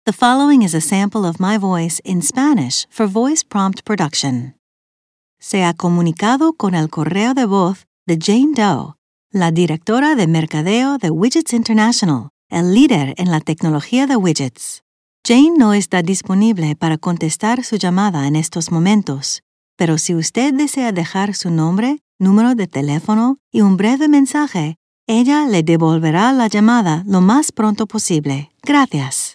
The following is a sample of my voice in Spanish for voice prompt production. Se ha comunicado con el correo de voz de Jane Doe, la directora de mercadeo de Widgets International, el líder en la tecnología de widgets. Jane no está disponible para contestar su llamada en estos momentos, pero si usted desea dejar su nombre, número de teléfono y un breve mensaje, ella le devolverá la llamada lo más pronto posible. Gracias.